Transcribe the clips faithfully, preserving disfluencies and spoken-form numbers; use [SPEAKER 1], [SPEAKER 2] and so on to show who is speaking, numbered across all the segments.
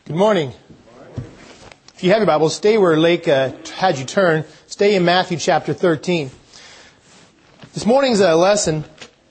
[SPEAKER 1] Good morning. If you have your Bible, stay where Lake uh, had you turn. Stay in Matthew chapter thirteen. This morning's uh, lesson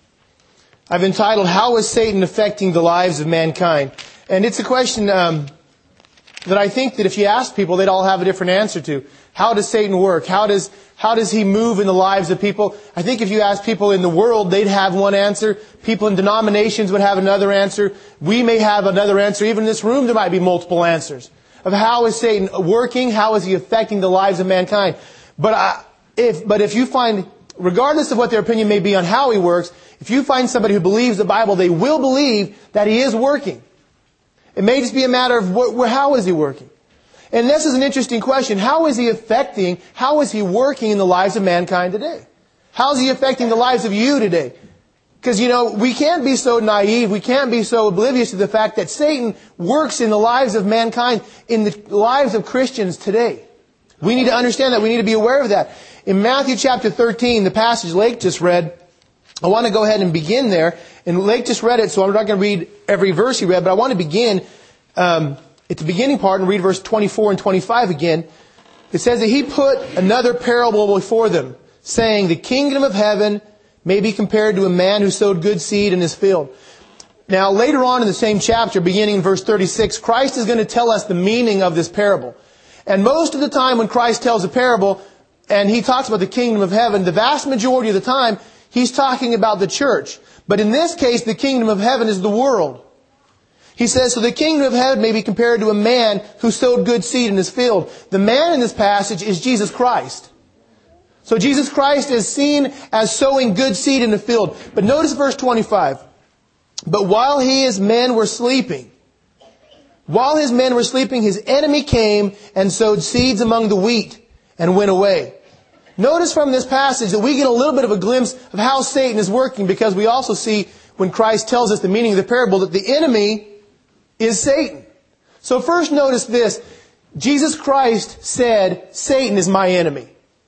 [SPEAKER 1] I've entitled, How is Satan Affecting the Lives of Mankind? And it's a question um, that I think that if you ask people, they'd all have a different answer to. How does Satan work? How does how does he move in the lives of people? I think if you ask people in the world, they'd have one answer. People in denominations would have another answer. We may have another answer. Even in this room, there might be multiple answers of how is Satan working? How is he affecting the lives of mankind? But I, if but if you find, regardless of what their opinion may be on how he works, if you find somebody who believes the Bible, they will believe that he is working. It may just be a matter of what, how is he working? And this is an interesting question. How is he affecting, how is he working in the lives of mankind today? How is he affecting the lives of you today? Because, you know, we can't be so naive, we can't be so oblivious to the fact that Satan works in the lives of mankind, in the lives of Christians today. We need to understand that. We need to be aware of that. In Matthew chapter thirteen, the passage Lake just read, I want to go ahead and begin there. And Lake just read it, so I'm not going to read every verse he read, but I want to begin um, at the beginning part and read verse twenty-four and twenty-five again. It says that he put another parable before them, saying, the kingdom of heaven may be compared to a man who sowed good seed in his field. Now, later on in the same chapter, beginning in verse thirty-six, Christ is going to tell us the meaning of this parable. And most of the time when Christ tells a parable, and he talks about the kingdom of heaven, the vast majority of the time, he's talking about the church. But in this case, the kingdom of heaven is the world. He says, so the kingdom of heaven may be compared to a man who sowed good seed in his field. The man in this passage is Jesus Christ. So Jesus Christ is seen as sowing good seed in the field. But notice verse twenty-five. But while he, his men were sleeping, while his men were sleeping, his enemy came and sowed seeds among the wheat and went away. Notice from this passage that we get a little bit of a glimpse of how Satan is working, because we also see when Christ tells us the meaning of the parable that the enemy is Satan. So first notice this. Jesus Christ said, Satan is my enemy.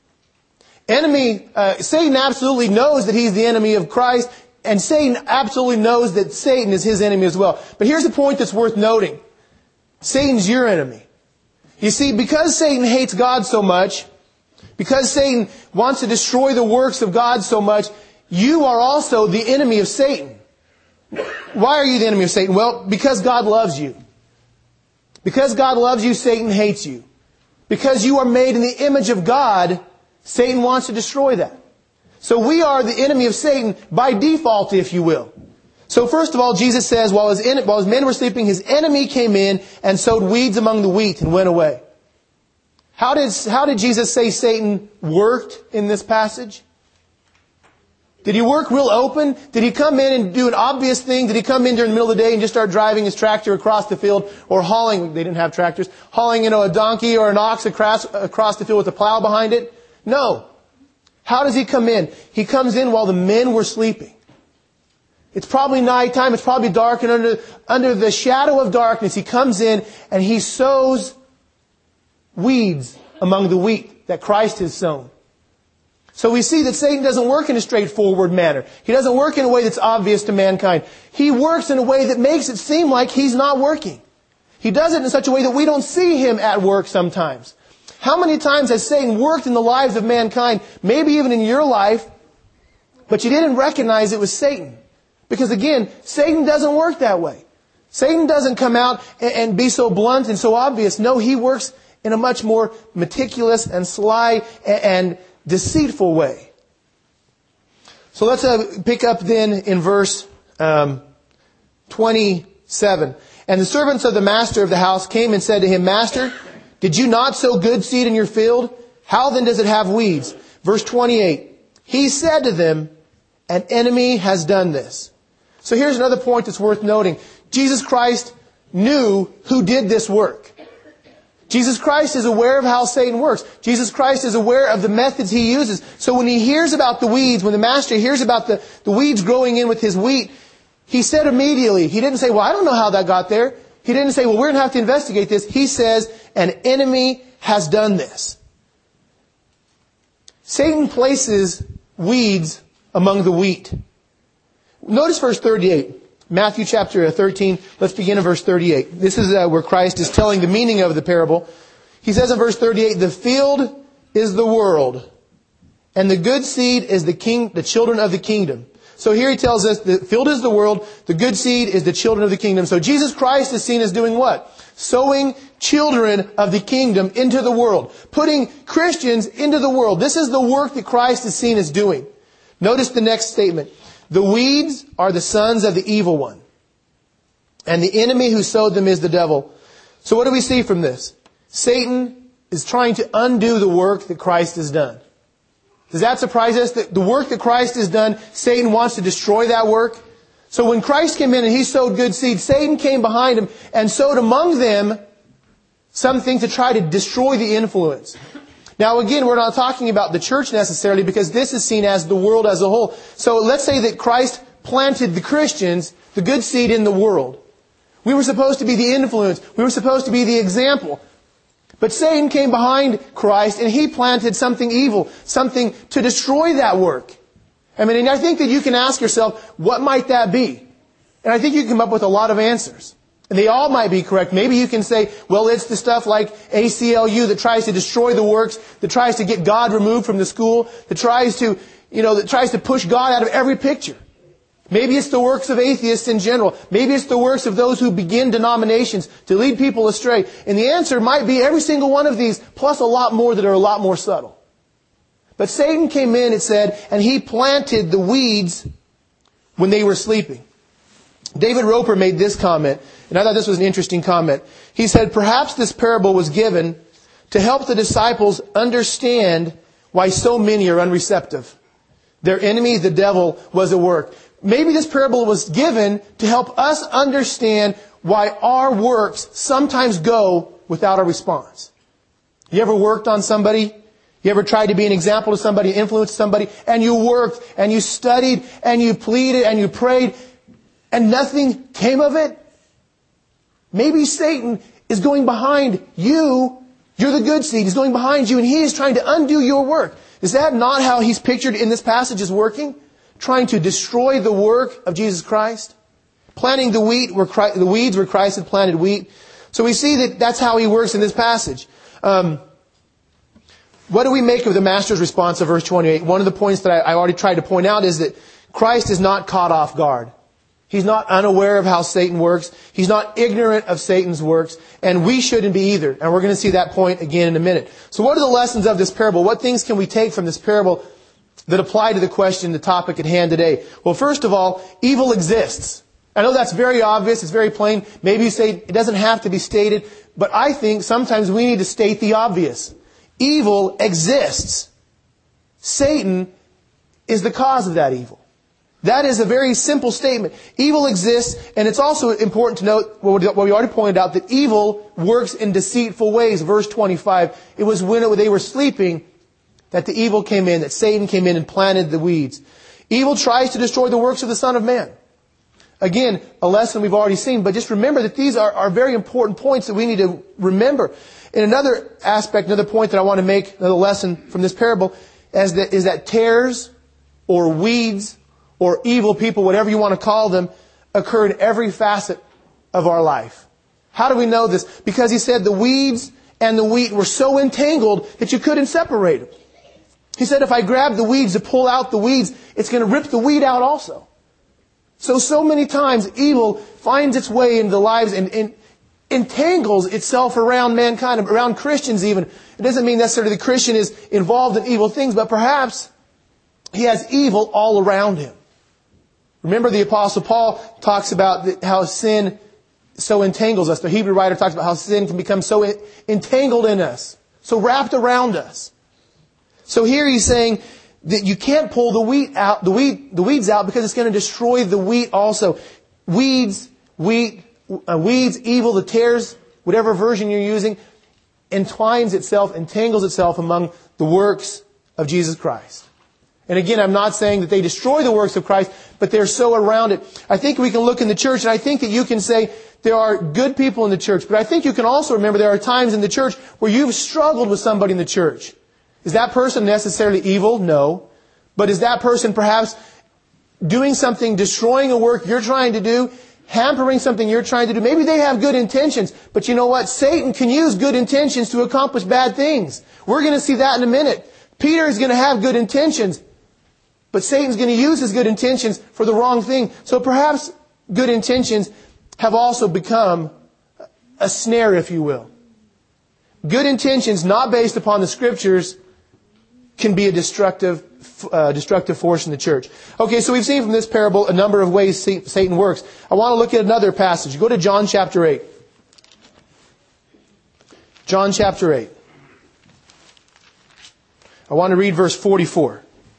[SPEAKER 1] Enemy, uh, Satan absolutely knows that he's the enemy of Christ, and Satan absolutely knows that Satan is his enemy as well. But here's the point that's worth noting. Satan's your enemy. You see, because Satan hates God so much, because Satan wants to destroy the works of God so much, you are also the enemy of Satan. Why are you the enemy of Satan? Well, because God loves you. Because God loves you, Satan hates you. Because you are made in the image of God, Satan wants to destroy that. So we are the enemy of Satan by default, if you will. So first of all, Jesus says, while his, en- while his men were sleeping, his enemy came in and sowed weeds among the wheat and went away. How did, how did Jesus say Satan worked in this passage? Did he work real open? Did he come in and do an obvious thing? Did he come in during the middle of the day and just start driving his tractor across the field, or hauling, they didn't have tractors, hauling, you know, a donkey or an ox across, across the field with a plow behind it? No. How does he come in? He comes in while the men were sleeping. It's probably nighttime, it's probably dark, and under, under the shadow of darkness, he comes in and he sows weeds among the wheat that Christ has sown. So we see that Satan doesn't work in a straightforward manner. He doesn't work in a way that's obvious to mankind. He works in a way that makes it seem like he's not working. He does it in such a way that we don't see him at work sometimes. How many times has Satan worked in the lives of mankind, maybe even in your life, but you didn't recognize it was Satan? Because again, Satan doesn't work that way. Satan doesn't come out and be so blunt and so obvious. No, he works in a much more meticulous and sly and deceitful way. So let's uh, pick up then in verse um, twenty-seven. And the servants of the master of the house came and said to him, Master, did you not sow good seed in your field? How then does it have weeds? Verse twenty-eight. He said to them, an enemy has done this. So here's another point that's worth noting. Jesus Christ knew who did this work. Jesus Christ is aware of how Satan works. Jesus Christ is aware of the methods he uses. So when he hears about the weeds, when the master hears about the, the weeds growing in with his wheat, he said immediately, he didn't say, well, I don't know how that got there. He didn't say, well, we're going to have to investigate this. He says, an enemy has done this. Satan places weeds among the wheat. Notice verse thirty-eight. Matthew chapter thirteen, let's begin in verse thirty-eight. This is uh, where Christ is telling the meaning of the parable. He says in verse thirty-eight, the field is the world, and the good seed is the king, the children of the kingdom. So here he tells us the field is the world, the good seed is the children of the kingdom. So Jesus Christ is seen as doing what? Sowing children of the kingdom into the world. Putting Christians into the world. This is the work that Christ is seen as doing. Notice the next statement. The weeds are the sons of the evil one, and the enemy who sowed them is the devil. So what do we see from this? Satan is trying to undo the work that Christ has done. Does that surprise us? That the work that Christ has done, Satan wants to destroy that work. So when Christ came in and He sowed good seed, Satan came behind Him and sowed among them something to try to destroy the influence. Now again, we're not talking about the church necessarily, because this is seen as the world as a whole. So let's say that Christ planted the Christians, the good seed in the world. We were supposed to be the influence. We were supposed to be the example. But Satan came behind Christ and he planted something evil, something to destroy that work. I mean, and I think that you can ask yourself, what might that be? And I think you can come up with a lot of answers. And they all might be correct. Maybe you can say, well, it's the stuff like A C L U that tries to destroy the works, that tries to get God removed from the school, that tries to, you know, that tries to push God out of every picture. Maybe it's the works of atheists in general. Maybe it's the works of those who begin denominations to lead people astray. And the answer might be every single one of these, plus a lot more that are a lot more subtle. But Satan came in, it said, and he planted the weeds when they were sleeping. David Roper made this comment, and I thought this was an interesting comment. He said, perhaps this parable was given to help the disciples understand why so many are unreceptive. Their enemy, the devil, was at work. Maybe this parable was given to help us understand why our works sometimes go without a response. You ever worked on somebody? You ever tried to be an example to somebody, influence somebody, and you worked, and you studied, and you pleaded, and you prayed, and nothing came of it? Maybe Satan is going behind you. You're the good seed. He's going behind you, and he is trying to undo your work. Is that not how he's pictured in this passage is working? Trying to destroy the work of Jesus Christ? Planting the wheat where Christ, the weeds where Christ had planted wheat. So we see that that's how he works in this passage. Um, what do we make of the Master's response of verse twenty-eight? One of the points that I, I already tried to point out is that Christ is not caught off guard. He's not unaware of how Satan works. He's not ignorant of Satan's works. And we shouldn't be either. And we're going to see that point again in a minute. So what are the lessons of this parable? What things can we take from this parable that apply to the question, the topic at hand today? Well, first of all, evil exists. I know that's very obvious. It's very plain. Maybe you say it doesn't have to be stated. But I think sometimes we need to state the obvious. Evil exists. Satan is the cause of that evil. That is a very simple statement. Evil exists, and it's also important to note what we already pointed out, that evil works in deceitful ways. Verse twenty-five, it was when they were sleeping that the evil came in, that Satan came in and planted the weeds. Evil tries to destroy the works of the Son of Man. Again, a lesson we've already seen, but just remember that these are, are very important points that we need to remember. And another aspect, another point that I want to make, another lesson from this parable, is that, is that tares or weeds or evil people, whatever you want to call them, occur in every facet of our life. How do we know this? Because he said the weeds and the wheat were so entangled that you couldn't separate them. He said if I grab the weeds to pull out the weeds, it's going to rip the wheat out also. So, so many times evil finds its way into the lives and, and entangles itself around mankind, around Christians even. It doesn't mean necessarily the Christian is involved in evil things, but perhaps he has evil all around him. Remember the Apostle Paul talks about how sin so entangles us. The Hebrew writer talks about how sin can become so entangled in us, so wrapped around us. So here he's saying that you can't pull the wheat out, the weed, the weeds out, because it's going to destroy the wheat also. Weeds, wheat, uh, weeds, evil, the tares, whatever version you're using, entwines itself, entangles itself among the works of Jesus Christ. And again, I'm not saying that they destroy the works of Christ, but they're so around it. I think we can look in the church, and I think that you can say there are good people in the church, but I think you can also remember there are times in the church where you've struggled with somebody in the church. Is that person necessarily evil? No. But is that person perhaps doing something, destroying a work you're trying to do, hampering something you're trying to do. Maybe they have good intentions, but you know what? Satan can use good intentions to accomplish bad things. We're going to see that in a minute. Peter is going to have good intentions, but Satan's going to use his good intentions for the wrong thing. So perhaps good intentions have also become a snare, if you will. Good intentions not based upon the Scriptures can be a destructive uh, destructive force in the church. Okay, so we've seen from this parable a number of ways Satan works. I want to look at another passage. Go to John chapter eight. John chapter eight. I want to read verse forty-four.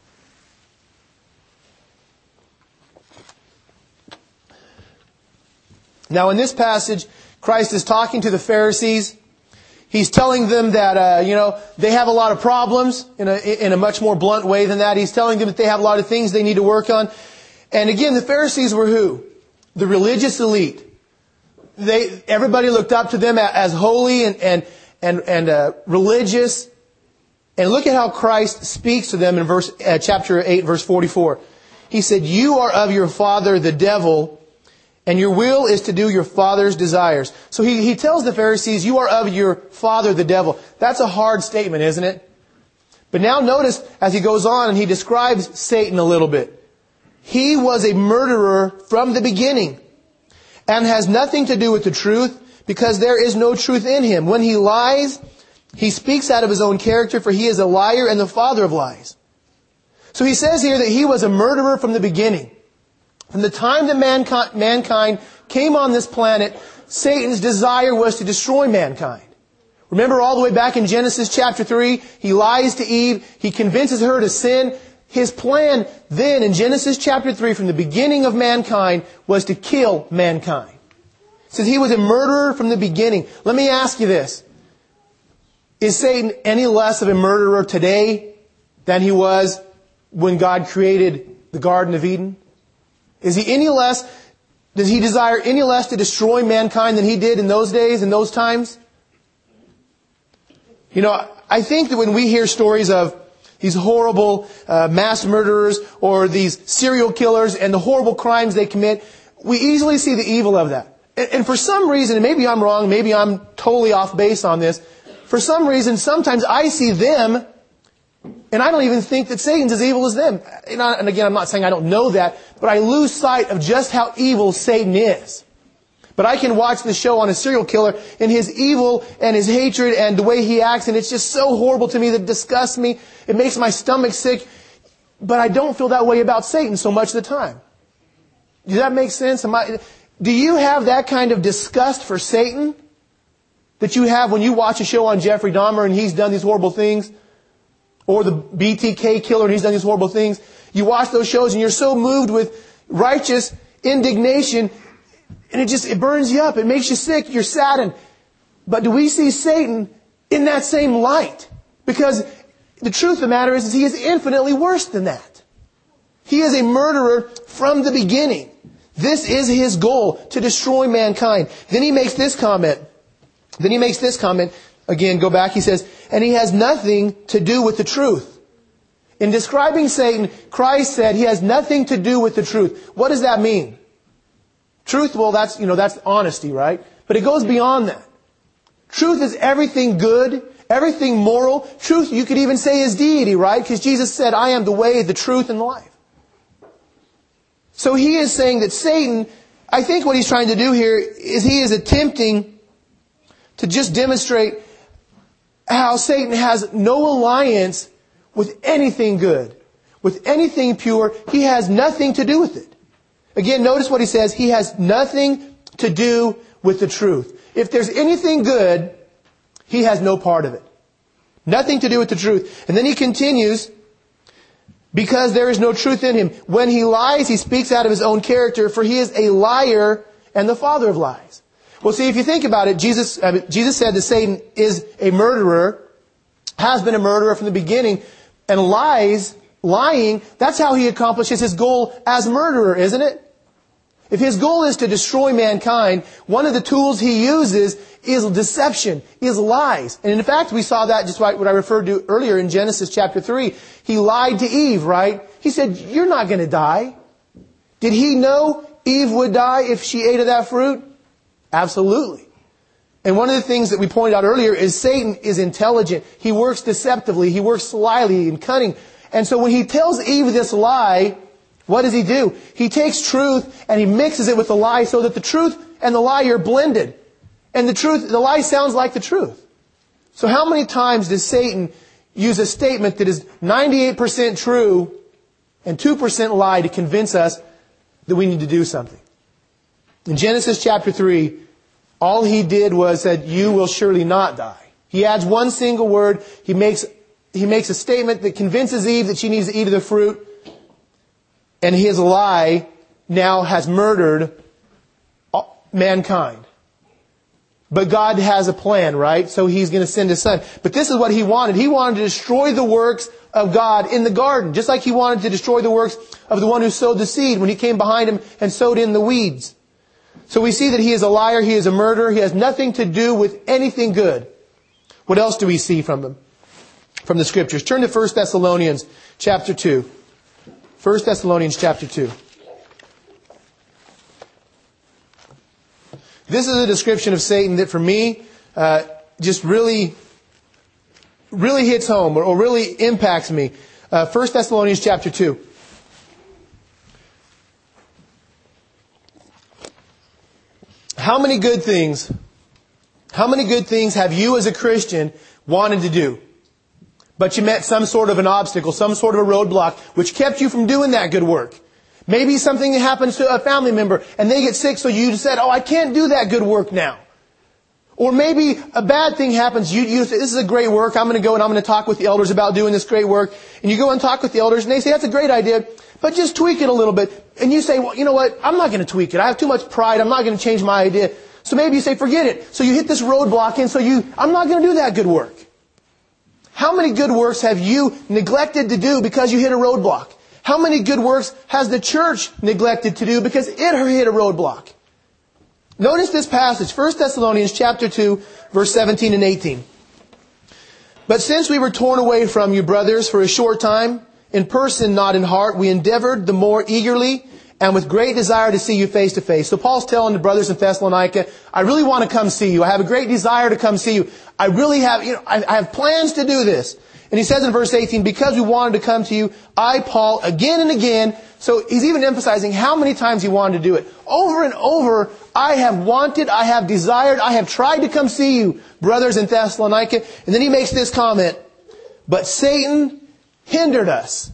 [SPEAKER 1] Now in this passage, Christ is talking to the Pharisees. He's telling them that, uh, you know, they have a lot of problems in a, in a much more blunt way than that. He's telling them that they have a lot of things they need to work on. And again, the Pharisees were who? The religious elite. They, everybody looked up to them as holy and, and, and, and uh, religious. And look at how Christ speaks to them in verse, uh, chapter eight, verse forty-four. He said, "You are of your father, the devil, and your will is to do your father's desires." So he, he tells the Pharisees, you are of your father, the devil. That's a hard statement, isn't it? But now notice as he goes on and he describes Satan a little bit. He was a murderer from the beginning and has nothing to do with the truth because there is no truth in him. When he lies, he speaks out of his own character, for he is a liar and the father of lies. So he says here that he was a murderer from the beginning. From the time that mankind, mankind came on this planet, Satan's desire was to destroy mankind. Remember all the way back in Genesis chapter three, he lies to Eve, he convinces her to sin. His plan then in Genesis chapter three, from the beginning of mankind, was to kill mankind. It says he was a murderer from the beginning. Let me ask you this. Is Satan any less of a murderer today than he was when God created the Garden of Eden? Is he any less, does he desire any less to destroy mankind than he did in those days, in those times? You know, I think that when we hear stories of these horrible uh, mass murderers or these serial killers and the horrible crimes they commit, we easily see the evil of that. And, and for some reason, and maybe I'm wrong, maybe I'm totally off base on this, for some reason, sometimes I see them and I don't even think that Satan's as evil as them. And again, I'm not saying I don't know that, but I lose sight of just how evil Satan is. But I can watch the show on a serial killer and his evil and his hatred and the way he acts, and it's just so horrible to me that it disgusts me. It makes my stomach sick. But I don't feel that way about Satan so much of the time. Does that make sense? Am I, do you have that kind of disgust for Satan that you have when you watch a show on Jeffrey Dahmer and he's done these horrible things? Or the B T K killer and he's done these horrible things. You watch those shows and you're so moved with righteous indignation and it just, it burns you up. It makes you sick. You're saddened. But do we see Satan in that same light? Because the truth of the matter is, is he is infinitely worse than that. He is a murderer from the beginning. This is his goal, to destroy mankind. Then he makes this comment. Then he makes this comment. Again, go back, he says, and he has nothing to do with the truth. In describing Satan, Christ said he has nothing to do with the truth. What does that mean? Truth, well, that's, you know, that's honesty, right? But it goes beyond that. Truth is everything good, everything moral. Truth, you could even say, is deity, right? Because Jesus said, I am the way, the truth, and the life. So he is saying that Satan, I think what he's trying to do here is he is attempting to just demonstrate how Satan has no alliance with anything good, with anything pure. He has nothing to do with it. Again, notice what he says. He has nothing to do with the truth. If there's anything good, he has no part of it. Nothing to do with the truth. And then he continues, because there is no truth in him. When he lies, he speaks out of his own character, for he is a liar and the father of lies. Well, see, if you think about it, Jesus, uh, Jesus said that Satan is a murderer, has been a murderer from the beginning, and lies, lying, that's how he accomplishes his goal as murderer, isn't it? If his goal is to destroy mankind, one of the tools he uses is deception, is lies. And in fact, we saw that just like what I referred to earlier in Genesis chapter three. He lied to Eve, right? He said, you're not going to die. Did he know Eve would die if she ate of that fruit? Absolutely. And one of the things that we pointed out earlier is Satan is intelligent. He works deceptively. He works slyly and cunning. And so when he tells Eve this lie, what does he do? He takes truth and he mixes it with the lie so that the truth and the lie are blended. And the truth, the lie sounds like the truth. So how many times does Satan use a statement that is ninety-eight percent true and two percent lie to convince us that we need to do something? In Genesis chapter three, all he did was said, you will surely not die. He adds one single word. He makes, he makes a statement that convinces Eve that she needs to eat of the fruit. And his lie now has murdered mankind. But God has a plan, right? So He's going to send His Son. But this is what He wanted. He wanted to destroy the works of God in the garden. Just like He wanted to destroy the works of the one who sowed the seed when He came behind Him and sowed in the weeds. So we see that He is a liar. He is a murderer. He has nothing to do with anything good. What else do we see from Him? From the Scriptures. Turn to First Thessalonians chapter two. First Thessalonians chapter two. This is a description of Satan that for me uh, just really, really hits home or, or really impacts me. Uh, First Thessalonians chapter two. How many good things, how many good things have you as a Christian wanted to do? But you met some sort of an obstacle, some sort of a roadblock, which kept you from doing that good work. Maybe something happens to a family member and they get sick, so you said, oh, I can't do that good work now. Or maybe a bad thing happens. You, you say, this is a great work. I'm going to go and I'm going to talk with the elders about doing this great work. And you go and talk with the elders and they say, that's a great idea, but just tweak it a little bit. And you say, well, you know what? I'm not going to tweak it. I have too much pride. I'm not going to change my idea. So maybe you say, forget it. So you hit this roadblock and so you, I'm not going to do that good work. How many good works have you neglected to do because you hit a roadblock? How many good works has the church neglected to do because it hit a roadblock? Notice this passage, First Thessalonians chapter two, verse seventeen and eighteen. But since we were torn away from you, brothers, for a short time, in person, not in heart, we endeavored the more eagerly and with great desire to see you face to face. So Paul's telling the brothers in Thessalonica, I really want to come see you. I have a great desire to come see you. I really have, you know, I, I have plans to do this. And he says in verse eighteen, because we wanted to come to you, I, Paul, again and again. So he's even emphasizing how many times he wanted to do it. Over and over, I have wanted, I have desired, I have tried to come see you, brothers in Thessalonica. And then he makes this comment, but Satan hindered us.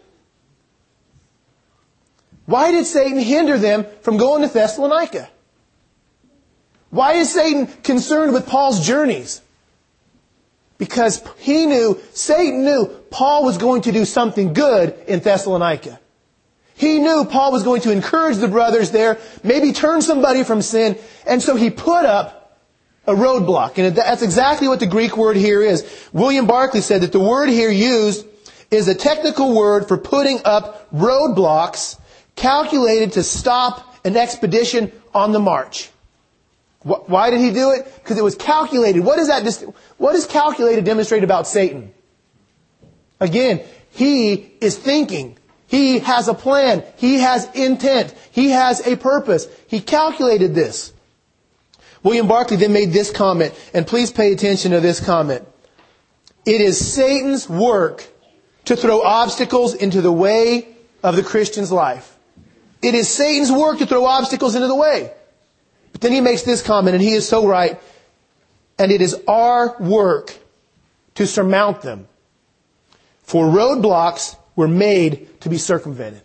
[SPEAKER 1] Why did Satan hinder them from going to Thessalonica? Why is Satan concerned with Paul's journeys? Because he knew, Satan knew, Paul was going to do something good in Thessalonica. He knew Paul was going to encourage the brothers there, maybe turn somebody from sin, and so he put up a roadblock. And that's exactly what the Greek word here is. William Barclay said that the word here used is a technical word for putting up roadblocks calculated to stop an expedition on the march. Why did he do it? Because it was calculated. What is that? What is calculated demonstrate about Satan? Again, he is thinking. He has a plan. He has intent. He has a purpose. He calculated this. William Barclay then made this comment, and please pay attention to this comment. It is Satan's work to throw obstacles into the way of the Christian's life. It is Satan's work to throw obstacles into the way. But then he makes this comment, and he is so right. And it is our work to surmount them. For roadblocks were made to be circumvented.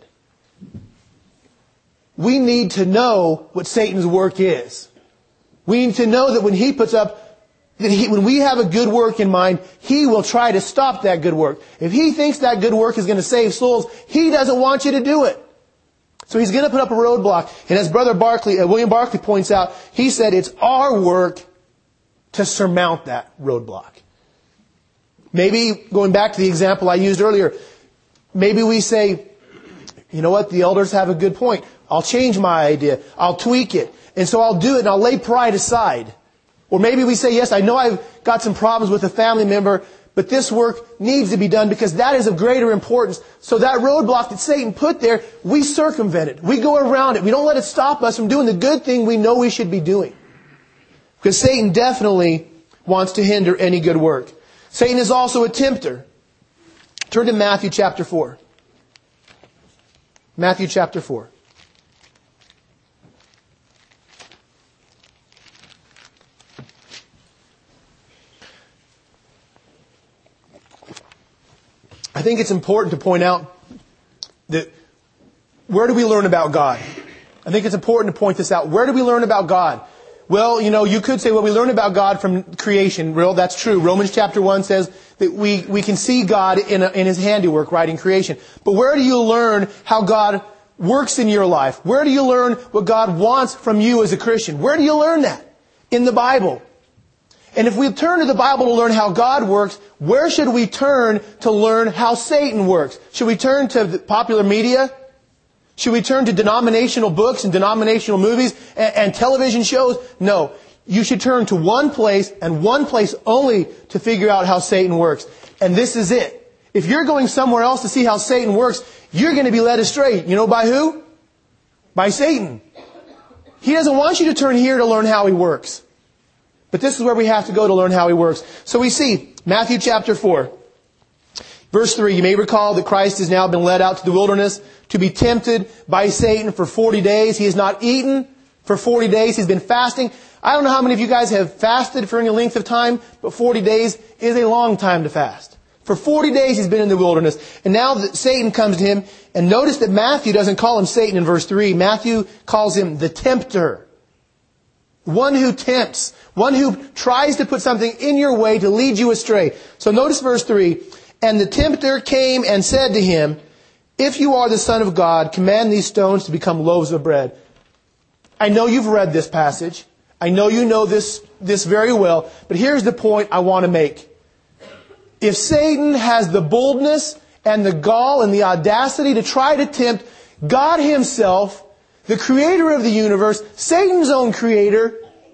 [SPEAKER 1] We need to know what Satan's work is. We need to know that when he puts up, that he, when we have a good work in mind, he will try to stop that good work. If he thinks that good work is going to save souls, he doesn't want you to do it. So he's going to put up a roadblock. And as Brother Barclay, uh, William Barclay points out, he said it's our work to surmount that roadblock. Maybe, going back to the example I used earlier, maybe we say, you know what, the elders have a good point. I'll change my idea. I'll tweak it. And so I'll do it and I'll lay pride aside. Or maybe we say, yes, I know I've got some problems with a family member, But this work needs to be done because that is of greater importance. So that roadblock that Satan put there, we circumvent it. We go around it. We don't let it stop us from doing the good thing we know we should be doing. Because Satan definitely wants to hinder any good work. Satan is also a tempter. Turn to Matthew chapter four. Matthew chapter four. I think it's important to point out that where do we learn about God? I think it's important to point this out. Where do we learn about God? Well, you know, you could say, well, we learn about God from creation. Well, that's true. Romans chapter one says that we, we can see God in, a, in His handiwork, right, in creation. But where do you learn how God works in your life? Where do you learn what God wants from you as a Christian? Where do you learn that? In the Bible. And if we turn to the Bible to learn how God works, where should we turn to learn how Satan works? Should we turn to the popular media? Should we turn to denominational books and denominational movies and, and television shows? No. You should turn to one place and one place only to figure out how Satan works. And this is it. If you're going somewhere else to see how Satan works, you're going to be led astray. You know by who? By Satan. He doesn't want you to turn here to learn how he works. But this is where we have to go to learn how he works. So we see Matthew chapter four. Verse three, you may recall that Christ has now been led out to the wilderness to be tempted by Satan for forty days. He has not eaten for forty days. He's been fasting. I don't know how many of you guys have fasted for any length of time, but forty days is a long time to fast. For forty days he's been in the wilderness. And now that Satan comes to him, and notice that Matthew doesn't call him Satan in verse three. Matthew calls him the tempter. One who tempts. One who tries to put something in your way to lead you astray. So notice verse three. And the tempter came and said to him, if you are the Son of God, command these stones to become loaves of bread. I know you've read this passage. I know you know this, this very well. But here's the point I want to make. If Satan has the boldness and the gall and the audacity to try to tempt God Himself, the Creator of the universe, Satan's own Creator,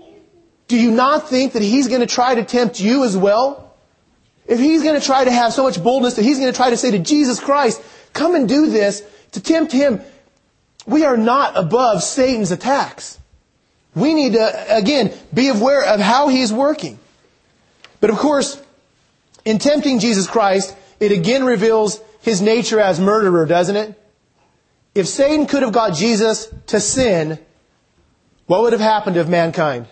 [SPEAKER 1] do you not think that he's going to try to tempt you as well? If he's going to try to have so much boldness that he's going to try to say to Jesus Christ, come and do this, to tempt Him, we are not above Satan's attacks. We need to, again, be aware of how he's working. But of course, in tempting Jesus Christ, it again reveals His nature as murderer, doesn't it? If Satan could have got Jesus to sin, what would have happened to mankind?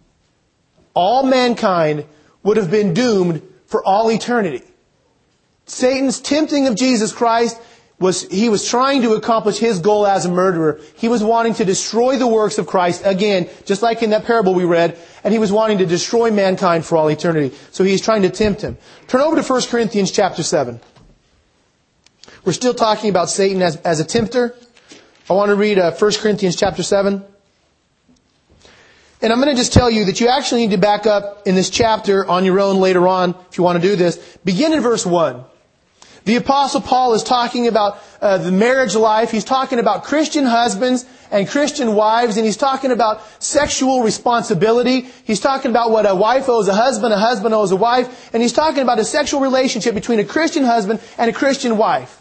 [SPEAKER 1] All mankind would have been doomed for all eternity. Satan's tempting of Jesus Christ was, he was trying to accomplish his goal as a murderer. He was wanting to destroy the works of Christ, again, just like in that parable we read, and he was wanting to destroy mankind for all eternity. So he's trying to tempt him. Turn over to First Corinthians chapter seven. We're still talking about Satan as, as a tempter. I want to read uh, First Corinthians chapter seven. And I'm going to just tell you that you actually need to back up in this chapter on your own later on, if you want to do this. Begin in verse one. The Apostle Paul is talking about uh, the marriage life. He's talking about Christian husbands and Christian wives. And he's talking about sexual responsibility. He's talking about what a wife owes a husband, a husband owes a wife. And he's talking about a sexual relationship between a Christian husband and a Christian wife.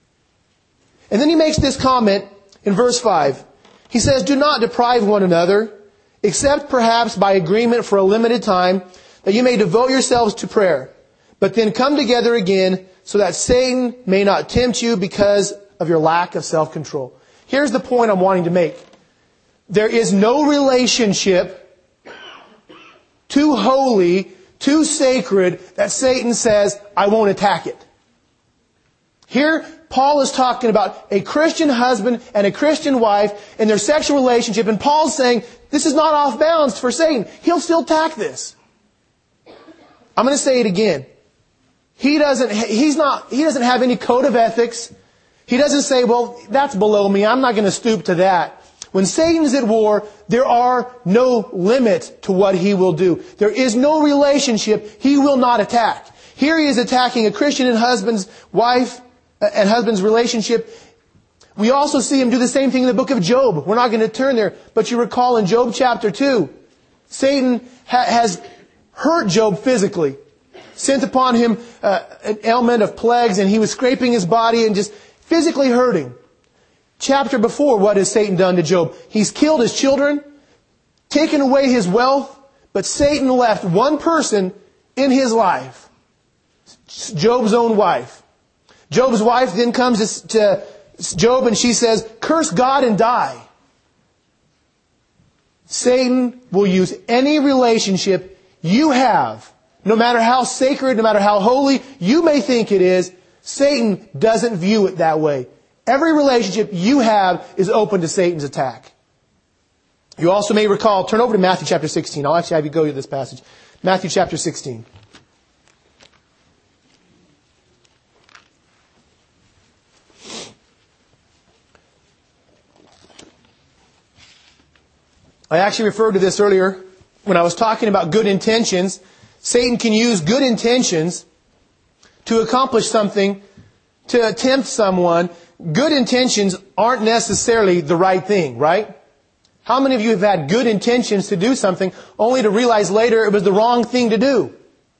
[SPEAKER 1] And then he makes this comment in verse five. He says, do not deprive one another, except perhaps by agreement for a limited time, that you may devote yourselves to prayer. But then come together again, so that Satan may not tempt you because of your lack of self-control. Here's the point I'm wanting to make. There is no relationship too holy, too sacred, that Satan says, I won't attack it. Here, Paul is talking about a Christian husband and a Christian wife and their sexual relationship. And Paul's saying, this is not off bounds for Satan. He'll still attack this. I'm going to say it again. He doesn't, he's not, he doesn't have any code of ethics. He doesn't say, well, that's below me. I'm not going to stoop to that. When Satan's at war, there are no limits to what he will do. There is no relationship he will not attack. Here he is attacking a Christian and husband's wife and husband's relationship. We also see him do the same thing in the book of Job. We're not going to turn there, but you recall in Job chapter two, Satan ha- has hurt Job physically. sent upon him uh, an ailment of plagues, and he was scraping his body and just physically hurting. Chapter before, what has Satan done to Job? He's killed his children, taken away his wealth, but Satan left one person in his life. Job's own wife. Job's wife then comes to Job and she says, curse God and die. Satan will use any relationship you have, no matter how sacred, no matter how holy you may think it is. Satan doesn't view it that way. Every relationship you have is open to Satan's attack. You also may recall, turn over to Matthew chapter sixteen. I'll actually have you go to this passage. Matthew chapter sixteen. I actually referred to this earlier when I was talking about good intentions. Satan can use good intentions to accomplish something, to tempt someone. Good intentions aren't necessarily the right thing, right? How many of you have had good intentions to do something only to realize later it was the wrong thing to do?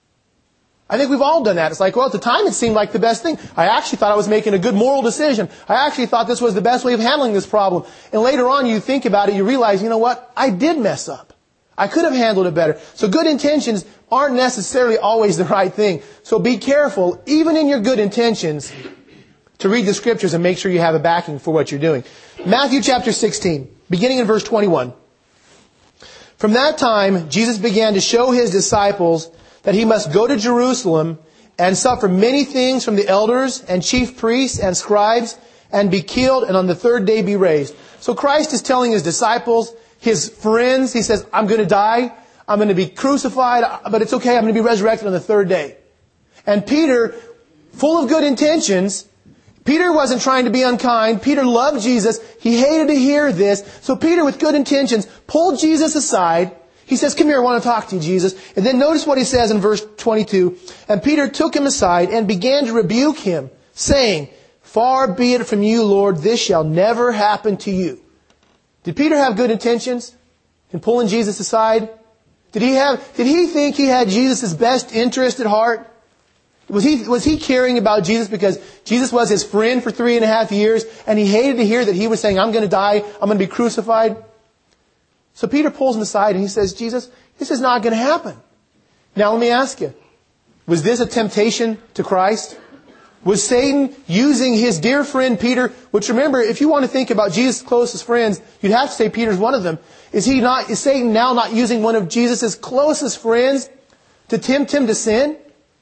[SPEAKER 1] I think we've all done that. It's like, well, at the time it seemed like the best thing. I actually thought I was making a good moral decision. I actually thought this was the best way of handling this problem. And later on you think about it, you realize, you know what? I did mess up. I could have handled it better. So good intentions aren't necessarily always the right thing. So be careful, even in your good intentions, to read the Scriptures and make sure you have a backing for what you're doing. Matthew chapter sixteen, beginning in verse twenty-one. From that time, Jesus began to show His disciples that He must go to Jerusalem and suffer many things from the elders and chief priests and scribes and be killed and on the third day be raised. So Christ is telling His disciples, His friends, He says, I'm going to die, I'm going to be crucified, but it's okay, I'm going to be resurrected on the third day. And Peter, full of good intentions, Peter wasn't trying to be unkind. Peter loved Jesus. He hated to hear this. So Peter, with good intentions, pulled Jesus aside. He says, come here, I want to talk to you, Jesus. And then notice what he says in verse twenty-two. And Peter took him aside and began to rebuke him, saying, far be it from you, Lord, this shall never happen to you. Did Peter have good intentions in pulling Jesus aside? Did he have, did he think he had Jesus' best interest at heart? Was he, was he caring about Jesus because Jesus was his friend for three and a half years and he hated to hear that he was saying, I'm going to die, I'm going to be crucified? So Peter pulls him aside and he says, Jesus, this is not going to happen. Now let me ask you, was this a temptation to Christ? Was Satan using his dear friend Peter, which remember, if you want to think about Jesus' closest friends, you'd have to say Peter's one of them. Is he not, is Satan now not using one of Jesus' closest friends to tempt him to sin?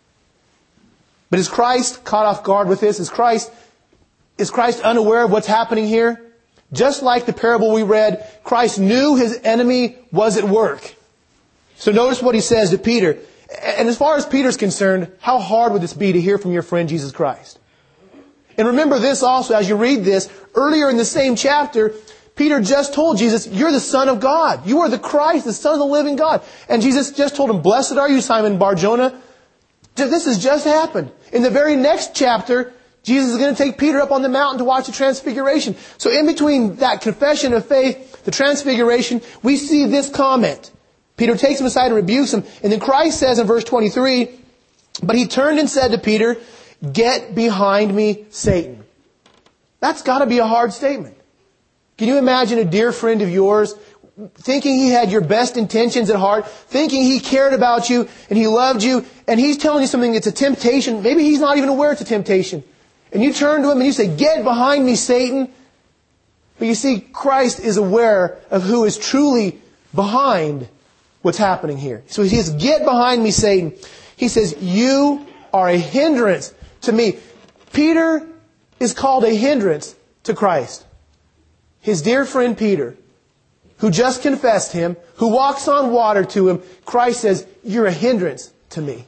[SPEAKER 1] But is Christ caught off guard with this? Is Christ, is Christ unaware of what's happening here? Just like the parable we read, Christ knew his enemy was at work. So notice what he says to Peter. And as far as Peter's concerned, how hard would this be to hear from your friend Jesus Christ? And remember this also, as you read this, earlier in the same chapter, Peter just told Jesus, you're the Son of God. You are the Christ, the Son of the living God. And Jesus just told him, blessed are you, Simon Bar-Jonah. This has just happened. In the very next chapter, Jesus is going to take Peter up on the mountain to watch the transfiguration. So in between that confession of faith, the transfiguration, we see this comment. Peter takes him aside and rebukes him. And then Christ says in verse twenty-three, but he turned and said to Peter, get behind me, Satan. That's got to be a hard statement. Can you imagine a dear friend of yours thinking he had your best intentions at heart, thinking he cared about you and he loved you, and he's telling you something that's a temptation. Maybe he's not even aware it's a temptation. And you turn to him and you say, get behind me, Satan. But you see, Christ is aware of who is truly behind what's happening here. So he says, get behind me, Satan. He says, you are a hindrance to me. Peter is called a hindrance to Christ. His dear friend Peter, who just confessed him, who walks on water to him, Christ says, you're a hindrance to me.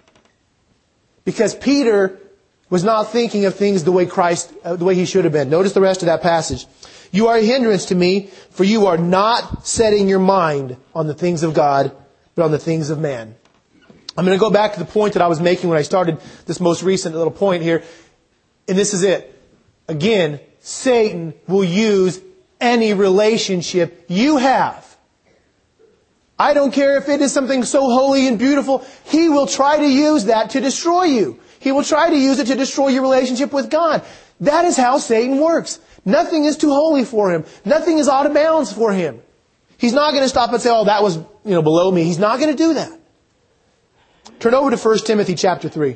[SPEAKER 1] Because Peter was not thinking of things the way Christ, uh, the way he should have been. Notice the rest of that passage. You are a hindrance to me, for you are not setting your mind on the things of God, but on the things of man. I'm going to go back to the point that I was making when I started this most recent little point here. And this is it. Again, Satan will use any relationship you have. I don't care if it is something so holy and beautiful. He will try to use that to destroy you. He will try to use it to destroy your relationship with God. That is how Satan works. Nothing is too holy for him. Nothing is out of bounds for him. He's not going to stop and say, oh, that was, you know, below me. He's not going to do that. Turn over to First Timothy chapter three.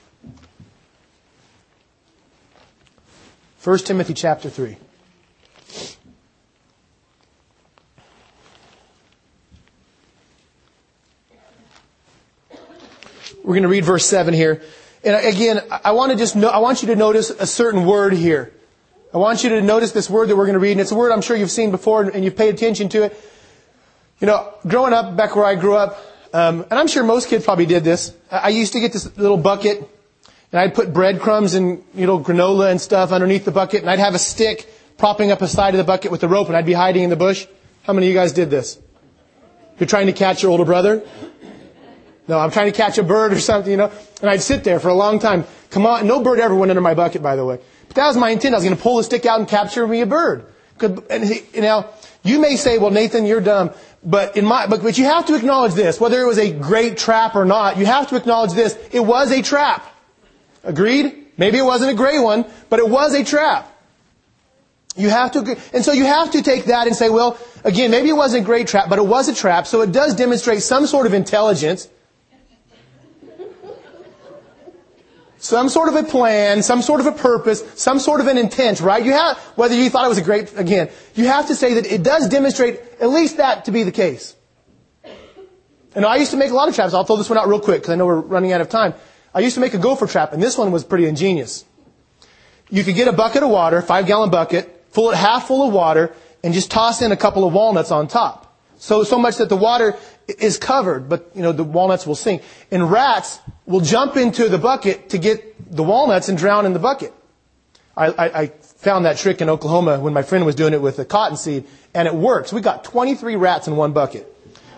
[SPEAKER 1] First Timothy chapter three. We're going to read verse seven here. And again, I want to just know, I want you to notice a certain word here. I want you to notice this word that we're going to read, and it's a word I'm sure you've seen before and you've paid attention to it. You know, growing up, back where I grew up, um, and I'm sure most kids probably did this. I used to get this little bucket, and I'd put breadcrumbs and, you know, granola and stuff underneath the bucket, and I'd have a stick propping up the side of the bucket with a rope, and I'd be hiding in the bush. How many of you guys did this? You're trying to catch your older brother? No, I'm trying to catch a bird or something, you know. And I'd sit there for a long time. Come on, no bird ever went under my bucket, by the way. But that was my intent. I was going to pull the stick out and capture me a bird. And he, you know, you may say, well, Nathan, you're dumb. But in my, but, but you have to acknowledge this. Whether it was a great trap or not, you have to acknowledge this. It was a trap. Agreed? Maybe it wasn't a great one, but it was a trap. You have to, and so you have to take that and say, well, again, maybe it wasn't a great trap, but it was a trap. So it does demonstrate some sort of intelligence. Some sort of a plan, some sort of a purpose, some sort of an intent, right? You have, whether you thought it was a great, again, you have to say that it does demonstrate at least that to be the case. And I used to make a lot of traps. I'll throw this one out real quick because I know we're running out of time. I used to make a gopher trap, and this one was pretty ingenious. You could get a bucket of water, five gallon bucket, fill it half full of water, and just toss in a couple of walnuts on top. So, so much that the water is covered, but, you know, the walnuts will sink. And rats will jump into the bucket to get the walnuts and drown in the bucket. I, I, I found that trick in Oklahoma when my friend was doing it with a cottonseed, and it works. We got twenty-three rats in one bucket.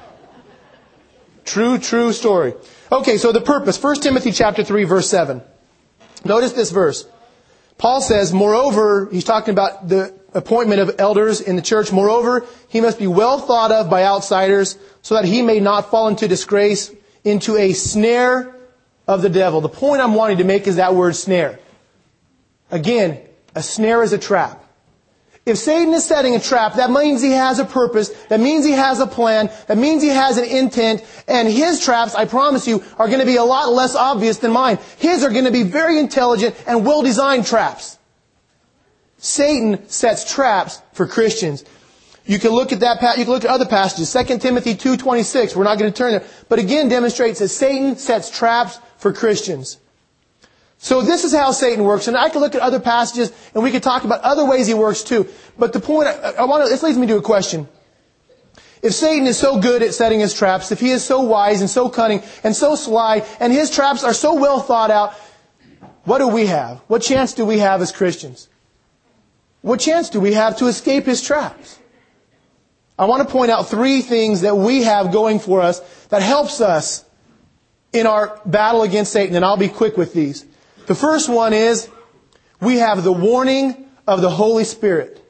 [SPEAKER 1] True, true story. Okay, so the purpose. First Timothy chapter three, verse seven. Notice this verse. Paul says, moreover, he's talking about the appointment of elders in the church. Moreover, he must be well thought of by outsiders so that he may not fall into disgrace, into a snare of the devil. The point I'm wanting to make is that word snare. Again, a snare is a trap. If Satan is setting a trap, that means he has a purpose. That means he has a plan. That means he has an intent. And his traps, I promise you, are going to be a lot less obvious than mine. His are going to be very intelligent and well-designed traps. Satan sets traps for Christians. You can look at that. You can look at other passages. Second Timothy two twenty-six. We're not going to turn there, but again demonstrates that Satan sets traps for Christians. So this is how Satan works, and I can look at other passages, and we could talk about other ways he works too. But the point I, I want to this leads me to a question: if Satan is so good at setting his traps, if he is so wise and so cunning and so sly, and his traps are so well thought out, what do we have? What chance do we have as Christians? What chance do we have to escape his traps? I want to point out three things that we have going for us that helps us in our battle against Satan, and I'll be quick with these. The first one is we have the warning of the Holy Spirit.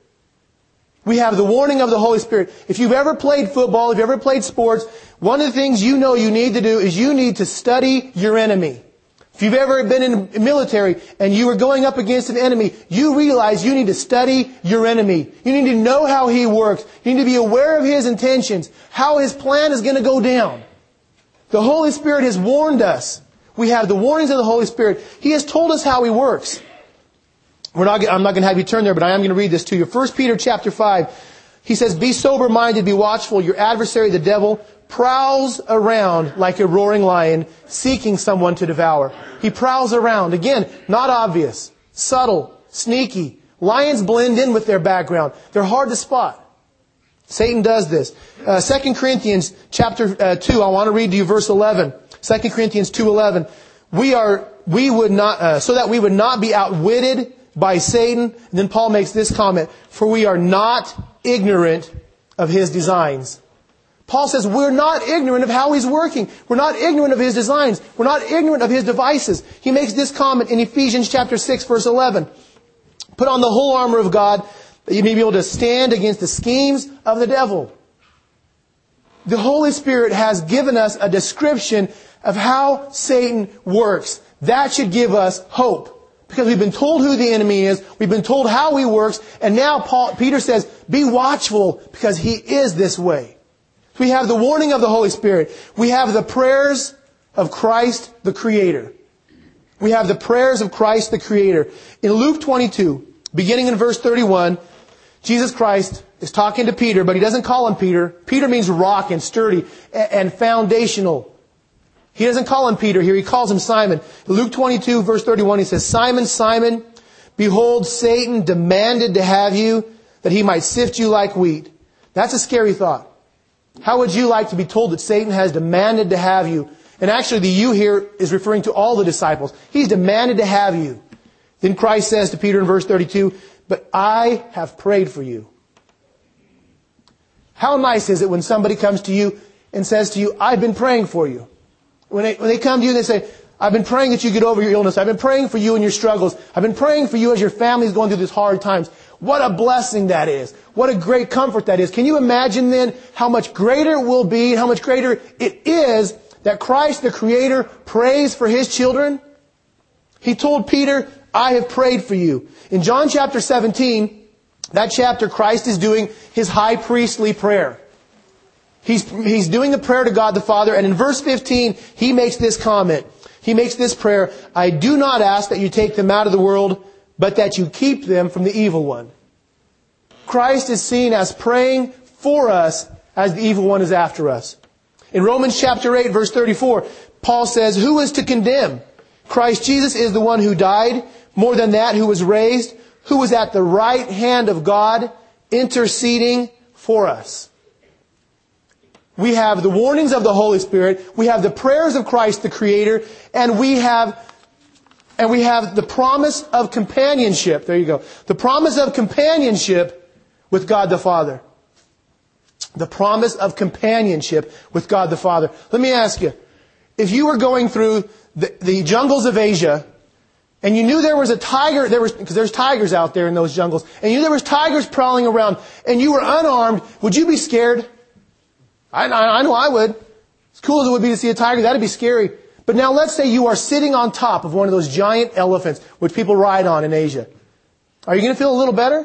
[SPEAKER 1] We have the warning of the Holy Spirit. If you've ever played football, if you've ever played sports, one of the things you know you need to do is you need to study your enemy. If you've ever been in the military and you were going up against an enemy, you realize you need to study your enemy. You need to know how he works. You need to be aware of his intentions, how his plan is going to go down. The Holy Spirit has warned us. We have the warnings of the Holy Spirit. He has told us how he works. We're not, I'm not going to have you turn there, but I am going to read this to you. First Peter chapter five. He says, be sober-minded, be watchful. Your adversary, the devil, prowls around like a roaring lion, seeking someone to devour. He prowls around. Again, not obvious, subtle, sneaky. Lions blend in with their background. They're hard to spot. Satan does this. Uh, Second Corinthians chapter uh, two, I want to read to you verse eleven. Second Corinthians two eleven. We are, we would not, uh, so that we would not be outwitted by Satan. And then Paul makes this comment, for we are not ignorant of his designs. Paul says we're not ignorant of how he's working. We're not ignorant of his designs. We're not ignorant of his devices. He makes this comment in Ephesians chapter six, verse eleven. Put on the whole armor of God, that you may be able to stand against the schemes of the devil. the Holy Spirit has given us a description of how Satan works. That should give us hope. Because we've been told who the enemy is, we've been told how he works, and now Paul, Peter says, be watchful because he is this way. We have the warning of the Holy Spirit. We have the prayers of Christ the Creator. We have the prayers of Christ the Creator. In Luke twenty-two, beginning in verse thirty-one, Jesus Christ is talking to Peter, but he doesn't call him Peter. Peter means rock and sturdy and foundational. He doesn't call him Peter here, he calls him Simon. In Luke twenty-two, verse thirty-one, he says, Simon, Simon, behold, Satan demanded to have you, that he might sift you like wheat. That's a scary thought. How would you like to be told that Satan has demanded to have you? And actually the you here is referring to all the disciples. He's demanded to have you. Then Christ says to Peter in verse thirty-two, but I have prayed for you. How nice is it when somebody comes to you and says to you, I've been praying for you. When they, when they come to you and they say, I've been praying that you get over your illness. I've been praying for you and your struggles. I've been praying for you as your family is going through these hard times. What a blessing that is. What a great comfort that is. Can you imagine then how much greater it will be, how much greater it is that Christ the Creator prays for His children? He told Peter, I have prayed for you. In John chapter seventeen, that chapter, Christ is doing His high priestly prayer. He's, he's doing the prayer to God the Father, and in verse fifteen, He makes this comment. He makes this prayer, I do not ask that you take them out of the world, but that you keep them from the evil one. Christ is seen as praying for us as the evil one is after us. In Romans chapter eight, verse thirty-four, Paul says, who is to condemn? Christ Jesus is the one who died, more than that, who was raised, who was at the right hand of God, interceding for us. We have the warnings of the Holy Spirit, we have the prayers of Christ the Creator, and we have and we have the promise of companionship. There you go. The promise of companionship with God the Father. The promise of companionship with God the Father. Let me ask you, if you were going through the, the jungles of Asia, and you knew there was a tiger, there was, because there's tigers out there in those jungles, and you knew there was tigers prowling around, and you were unarmed, would you be scared? I, I, I know I would. As cool as it would be to see a tiger, that'd be scary. But now let's say you are sitting on top of one of those giant elephants, which people ride on in Asia. Are you going to feel a little better?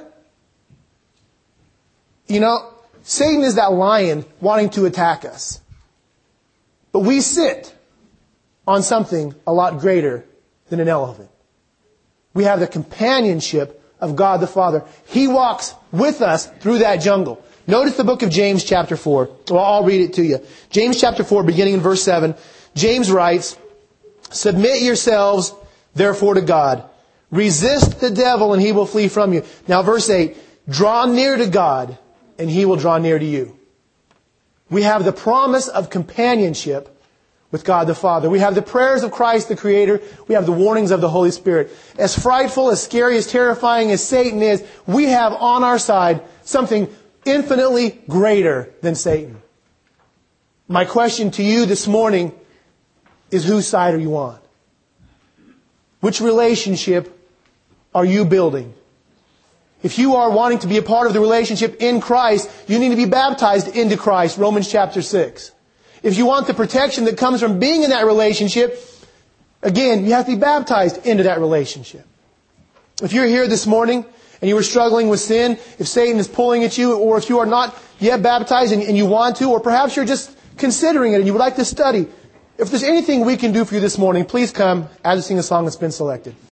[SPEAKER 1] You know, Satan is that lion wanting to attack us. But we sit on something a lot greater than an elephant. We have the companionship of God the Father. He walks with us through that jungle. Notice the book of James chapter four. Well, I'll read it to you. James chapter four, beginning in verse seven. James writes, submit yourselves, therefore, to God. Resist the devil, and he will flee from you. Now, verse eight. Draw near to God, and He will draw near to you. We have the promise of companionship with God the Father. We have the prayers of Christ the Creator. We have the warnings of the Holy Spirit. As frightful, as scary, as terrifying as Satan is, we have on our side something infinitely greater than Satan. My question to you this morning is, whose side are you on? Which relationship are you building? If you are wanting to be a part of the relationship in Christ, you need to be baptized into Christ, Romans chapter six. If you want the protection that comes from being in that relationship, again, you have to be baptized into that relationship. If you're here this morning and you were struggling with sin, if Satan is pulling at you, or if you are not yet baptized and, and you want to, or perhaps you're just considering it and you would like to study, if there's anything we can do for you this morning, please come as we sing a song that's been selected.